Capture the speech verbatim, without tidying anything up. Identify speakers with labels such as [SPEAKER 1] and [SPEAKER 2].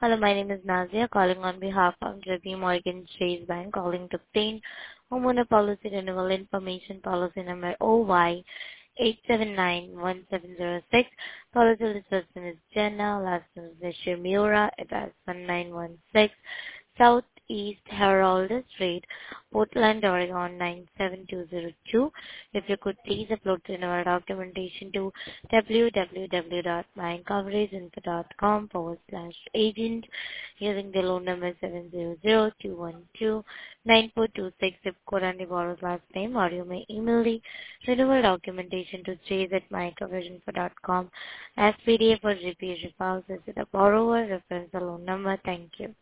[SPEAKER 1] Hello, my name is Nazia, calling on behalf of J P Morgan Chase Bank, calling to obtain homeowner policy renewal information, policy number O Y eight seven nine one seven zero six. Policy person is Jenna, last name is Shimura, address one nine one six Southeast Herald Street, Portland, Oregon nine seven two zero two. If you could please upload the renewal documentation to www.mycoverageinfo.com forward slash agent using the loan number seven zero zero two one two nine four two six, zip code and the borrower's last name, or you may email the renewal documentation to chase at mycoveraginfo.com as P D F or G P G files. Visit the borrower, reference the loan number. Thank you.